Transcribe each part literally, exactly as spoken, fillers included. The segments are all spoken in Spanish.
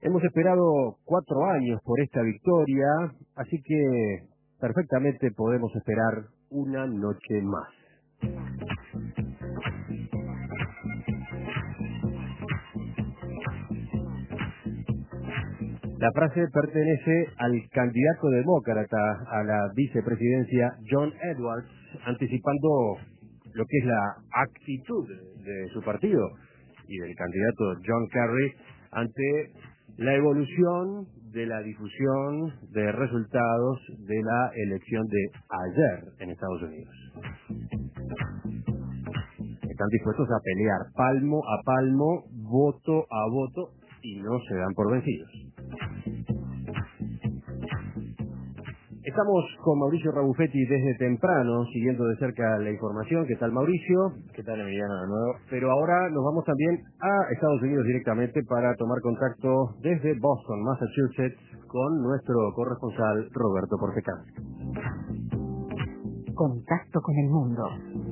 Hemos esperado cuatro años por esta victoria, así que perfectamente podemos esperar una noche más. La frase pertenece al candidato demócrata a la vicepresidencia John Edwards, anticipando lo que es la actitud de su partido y del candidato John Kerry ante la evolución de la difusión de resultados de la elección de ayer en Estados Unidos. Están dispuestos a pelear palmo a palmo, voto a voto, y no se dan por vencidos. Estamos con Mauricio Rabufetti desde temprano, siguiendo de cerca la información. ¿Qué tal, Mauricio? ¿Qué tal, Emiliano, de nuevo? Pero ahora nos vamos también a Estados Unidos directamente para tomar contacto desde Boston, Massachusetts, con nuestro corresponsal Roberto Portecán. Contacto con el mundo.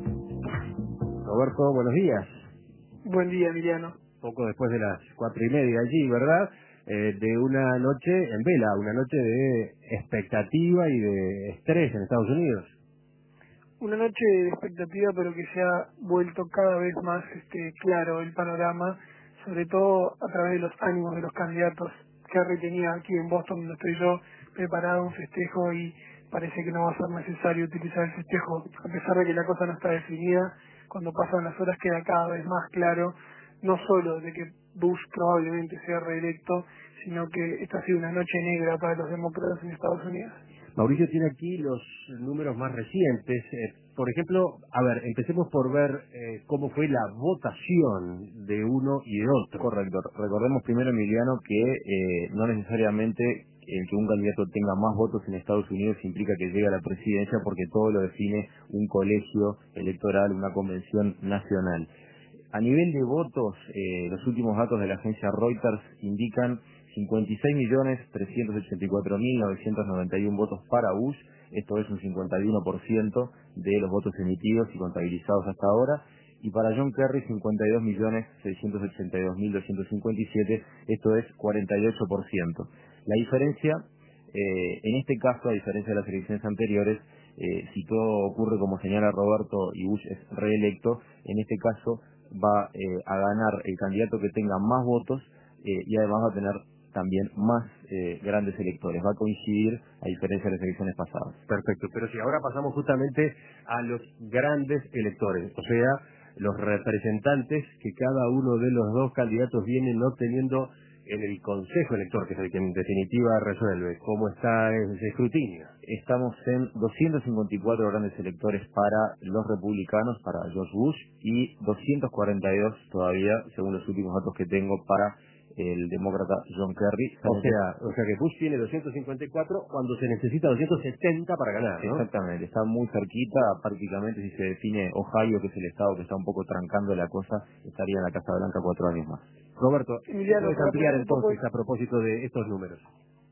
Roberto, buenos días. Buen día, Emiliano. Poco después de las cuatro y media allí, ¿verdad? Eh, de una noche en vela, una noche de expectativa y de estrés en Estados Unidos. Una noche de expectativa, pero que se ha vuelto cada vez más este, claro el panorama, sobre todo a través de los ánimos de los candidatos. Kerry tenía aquí en Boston, donde estoy yo, preparado un festejo y parece que no va a ser necesario utilizar el festejo, a pesar de que la cosa no está definida. Cuando pasan las horas queda cada vez más claro, no solo de que Bush probablemente sea reelecto, sino que esta ha sido una noche negra para los demócratas en Estados Unidos. Mauricio tiene aquí los números más recientes. Eh, por ejemplo, a ver, empecemos por ver eh, cómo fue la votación de uno y de otro. Correcto. Recordemos primero, Emiliano, que eh, no necesariamente el que un candidato tenga más votos en Estados Unidos implica que llegue a la presidencia, porque todo lo define un colegio electoral, una convención nacional. A nivel de votos, eh, los últimos datos de la agencia Reuters indican cincuenta y seis millones trescientos ochenta y cuatro mil novecientos noventa y uno votos para Bush. Esto es un cincuenta y uno por ciento de los votos emitidos y contabilizados hasta ahora. Y para John Kerry, cincuenta y dos millones seiscientos ochenta y dos mil doscientos cincuenta y siete, esto es cuarenta y ocho por ciento. La diferencia, eh, en este caso, a diferencia de las elecciones anteriores, eh, si todo ocurre como señala Roberto y Bush es reelecto, en este caso va eh, a ganar el candidato que tenga más votos eh, y además va a tener también más eh, grandes electores. Va a coincidir a diferencia de las elecciones pasadas. Perfecto, pero si ahora pasamos justamente a los grandes electores, o sea, los representantes que cada uno de los dos candidatos vienen obteniendo en el Consejo Elector, que es el que en definitiva resuelve. ¿Cómo está ese escrutinio? Estamos en doscientos cincuenta y cuatro grandes electores para los republicanos, para George Bush, y doscientos cuarenta y dos todavía, según los últimos datos que tengo, para el demócrata John Kerry. O sea, o sea que Bush tiene doscientos cincuenta y cuatro cuando se necesita doscientos setenta para ganar, ¿no? Exactamente, está muy cerquita. Prácticamente, si se define Ohio, que es el estado que está un poco trancando la cosa, estaría en la Casa Blanca cuatro años más. Roberto, Emiliano, ¿puedes para ampliar poner un poco, entonces a propósito de estos números?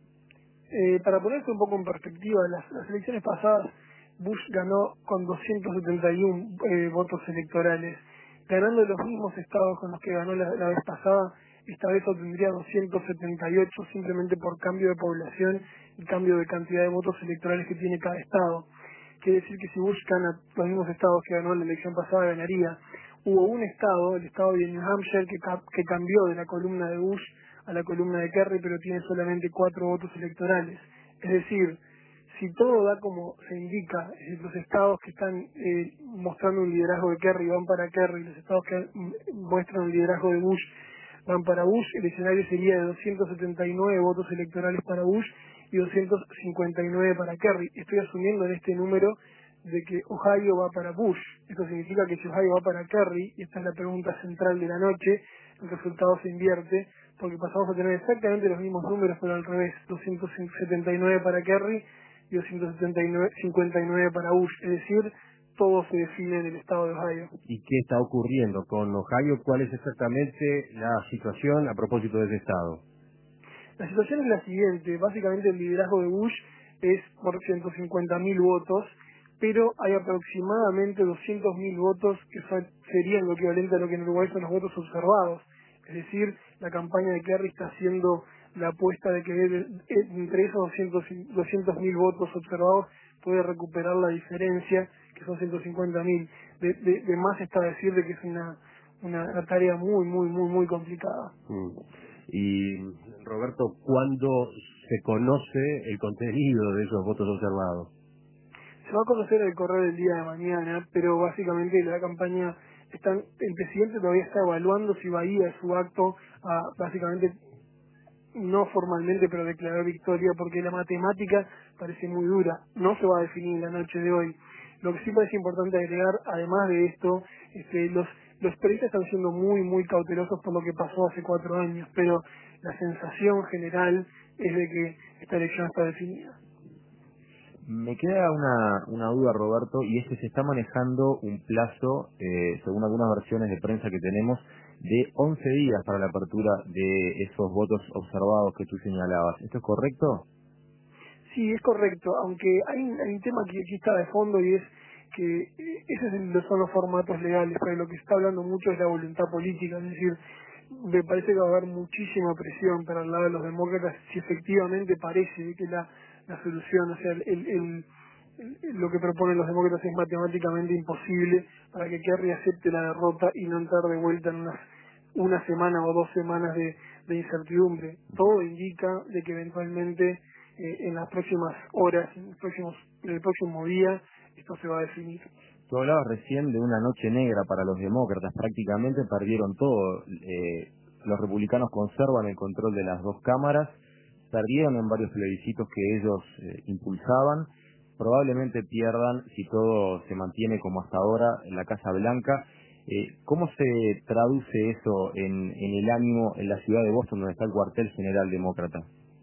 eh, para ponerse un poco en perspectiva, las, las elecciones pasadas, Bush ganó con doscientos setenta y uno eh, votos electorales, ganando los mismos estados con los que ganó la, la vez pasada. Esta vez obtendría doscientos setenta y ocho simplemente por cambio de población y cambio de cantidad de votos electorales que tiene cada estado. Quiere decir que si Bush gana los mismos estados que ganó en la elección pasada, ganaría. Hubo un estado, el estado de New Hampshire, que, ca que cambió de la columna de Bush a la columna de Kerry, pero tiene solamente cuatro votos electorales. Es decir, si todo da como se indica, eh, los estados que están eh, mostrando un liderazgo de Kerry van para Kerry, los estados que muestran un liderazgo de Bush van para Bush, el escenario sería de doscientos setenta y nueve votos electorales para Bush y doscientos cincuenta y nueve para Kerry. Estoy asumiendo en este número de que Ohio va para Bush. Esto significa que si Ohio va para Kerry, y esta es la pregunta central de la noche, el resultado se invierte, porque pasamos a tener exactamente los mismos números, pero al revés, doscientos setenta y nueve para Kerry y doscientos cincuenta y nueve para Bush, es decir, todo se define en el estado de Ohio. ¿Y qué está ocurriendo con Ohio? ¿Cuál es exactamente la situación a propósito de ese estado? La situación es la siguiente, básicamente el liderazgo de Bush es por ciento cincuenta mil votos, pero hay aproximadamente doscientos mil votos que son, serían lo equivalente a lo que en Uruguay son los votos observados. Es decir, la campaña de Kerry está siendo la apuesta de que entre esos doscientos mil votos observados puede recuperar la diferencia, que son ciento cincuenta mil. De, de, de más está decir de que es una, una, una tarea muy, muy, muy, muy complicada. Mm. Y, Roberto, ¿cuándo se conoce el contenido de esos votos observados? Se va a conocer el correo del día de mañana, pero básicamente la campaña, están, el presidente todavía está evaluando si va a ir a su acto a, básicamente, no formalmente, pero declarar victoria, porque la matemática parece muy dura, no se va a definir la noche de hoy. Lo que sí parece importante agregar, además de esto, este, los, los periodistas están siendo muy, muy cautelosos por lo que pasó hace cuatro años, pero la sensación general es de que esta elección está definida. Me queda una, una duda, Roberto, y es que se está manejando un plazo, eh, según algunas versiones de prensa que tenemos, de once días para la apertura de esos votos observados que tú señalabas. ¿Esto es correcto? Sí, es correcto, aunque hay, hay un tema que aquí está de fondo y es que eh, esos son los formatos legales, pero lo que se está hablando mucho es la voluntad política, es decir, me parece que va a haber muchísima presión para el lado de los demócratas si efectivamente parece que la, la solución, o sea, el, el, el, el, lo que proponen los demócratas es matemáticamente imposible para que Kerry acepte la derrota y no entrar de vuelta en unas una semana o dos semanas de, de incertidumbre. Todo indica de que eventualmente eh, en las próximas horas, en, los próximos, en el próximo día, esto se va a definir. Tú hablabas recién de una noche negra para los demócratas, prácticamente perdieron todo. Eh, los republicanos conservan el control de las dos cámaras, perdieron en varios plebiscitos que ellos eh, impulsaban, probablemente pierdan si todo se mantiene como hasta ahora en la Casa Blanca. Eh, ¿Cómo se traduce eso en, en el ánimo en la ciudad de Boston, donde está el cuartel general demócrata?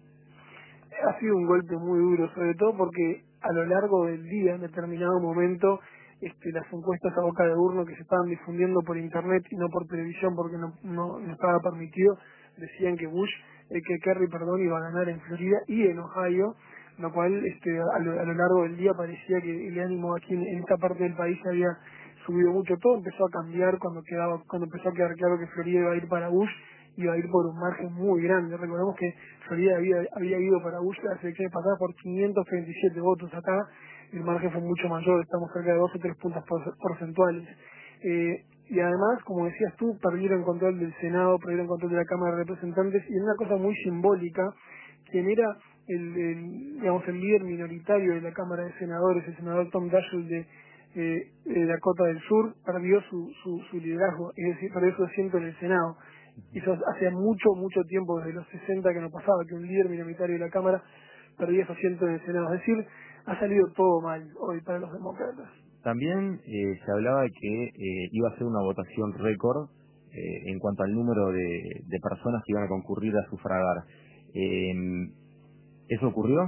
Ha sido un golpe muy duro, sobre todo porque a lo largo del día, en determinado momento, este, las encuestas a boca de urno que se estaban difundiendo por internet y no por televisión porque no, no, no estaba permitido, decían que Bush, eh, que Kerry, perdón, iba a ganar en Florida y en Ohio, lo cual este, a, lo, a lo largo del día parecía que el ánimo aquí en, en esta parte del país había subido mucho. Todo empezó a cambiar cuando quedaba cuando empezó a quedar claro que Florida iba a ir para Bush, iba a ir por un margen muy grande. Recordemos que Florida había, había ido para Bush las elecciones pasadas por quinientos treinta y siete votos. Acá el margen fue mucho mayor, estamos cerca de dos o tres puntos porcentuales. Eh, y además, como decías tú, perdieron control del Senado, perdieron control de la Cámara de Representantes, y en una cosa muy simbólica, quien era el, el, digamos, el líder minoritario de la Cámara de Senadores, el senador Tom Daschle de, eh, de Dakota del Sur, perdió su, su, su liderazgo, es decir, perdió su asiento en el Senado. Eso hace mucho, mucho tiempo, desde los sesenta que no pasaba, que un líder minoritario de la Cámara perdía su asiento en el Senado. Es decir, ha salido todo mal hoy para los demócratas. También eh, se hablaba de que eh, iba a ser una votación récord eh, en cuanto al número de, de personas que iban a concurrir a sufragar. Eh, ¿Eso ocurrió?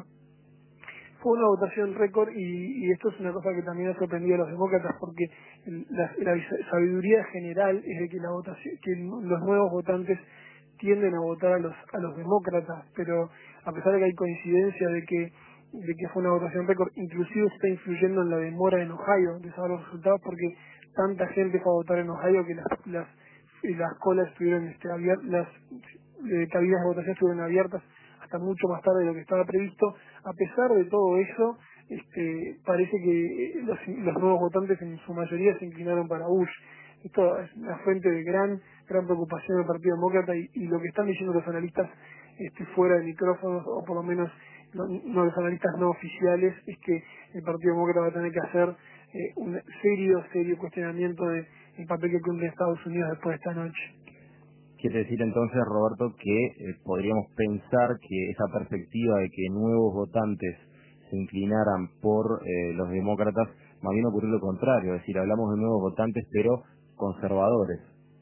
Fue una votación récord y, y esto es una cosa que también ha sorprendido a los demócratas porque el, la, la sabiduría general es de que la votación, que los nuevos votantes tienden a votar a los a los demócratas, pero a pesar de que hay coincidencia de que de que fue una votación récord, inclusive está influyendo en la demora en Ohio de saber los resultados porque tanta gente fue a votar en Ohio que las las, las colas estuvieron este, abiertas, las eh, cabinas de votación estuvieron abiertas hasta mucho más tarde de lo que estaba previsto. A pesar de todo eso, este, parece que los, los nuevos votantes en su mayoría se inclinaron para Bush. Esto es una fuente de gran gran preocupación del Partido Demócrata y, y lo que están diciendo los analistas este, fuera de micrófonos, o por lo menos no, no los analistas no oficiales, es que el Partido Demócrata va a tener que hacer eh, un serio, serio cuestionamiento del de papel que cumple Estados Unidos después de esta noche. Quiere decir entonces, Roberto, que eh, podríamos pensar que esa perspectiva de que nuevos votantes se inclinaran por eh, los demócratas, más bien ocurrió lo contrario, es decir, hablamos de nuevos votantes pero conservadores.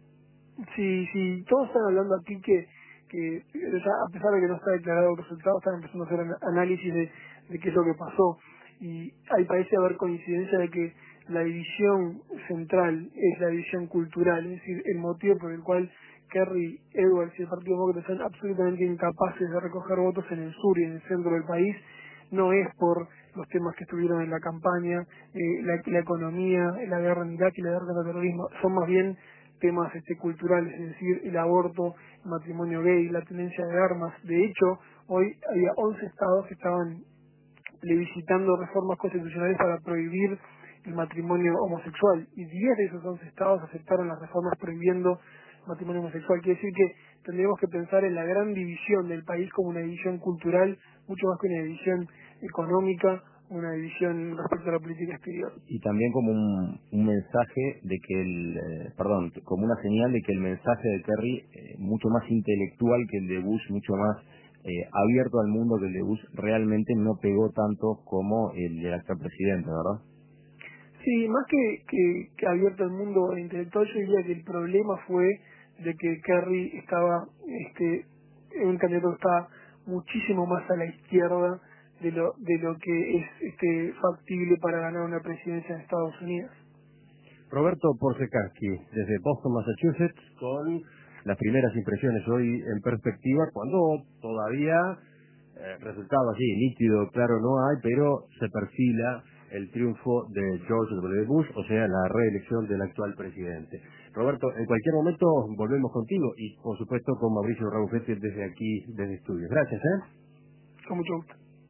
Sí, sí, todos están hablando aquí que, que ya, a pesar de que no está declarado el resultado, están empezando a hacer análisis de, de qué es lo que pasó. Y ahí parece haber coincidencia de que la división central es la división cultural, es decir, el motivo por el cual Kerry, Edwards y el Partido Demócrata son absolutamente incapaces de recoger votos en el sur y en el centro del país, no es por los temas que estuvieron en la campaña, eh, la, la economía, la guerra en Irak y la guerra contra el terrorismo, son más bien temas este, culturales, es decir, el aborto, el matrimonio gay, la tenencia de armas. De hecho, hoy había once estados que estaban plebiscitando reformas constitucionales para prohibir el matrimonio homosexual, y diez de esos once estados aceptaron las reformas prohibiendo el matrimonio homosexual. Quiere decir que tendríamos que pensar en la gran división del país como una división cultural, mucho más que una división económica, una división respecto a la política exterior. Y también como un, un mensaje de que el, eh, perdón, como una señal de que el mensaje de Kerry, eh, mucho más intelectual que el de Bush, mucho más eh, abierto al mundo que el de Bush, realmente no pegó tanto como el del actual presidente, ¿verdad? Sí, más que, que, que abierto al mundo intelectual, yo diría que el problema fue de que Kerry estaba, este, un candidato que estaba muchísimo más a la izquierda de lo de lo que es este factible para ganar una presidencia en Estados Unidos. Roberto Porzekansky, desde Boston, Massachusetts, con las primeras impresiones hoy en perspectiva, cuando todavía eh, resultado así, nítido, claro no hay, pero se perfila el triunfo de George W. Bush, o sea, la reelección del actual presidente. Roberto, en cualquier momento volvemos contigo y, por supuesto, con Mauricio Raufetti desde aquí, desde estudios. Gracias, ¿eh? Con mucho gusto.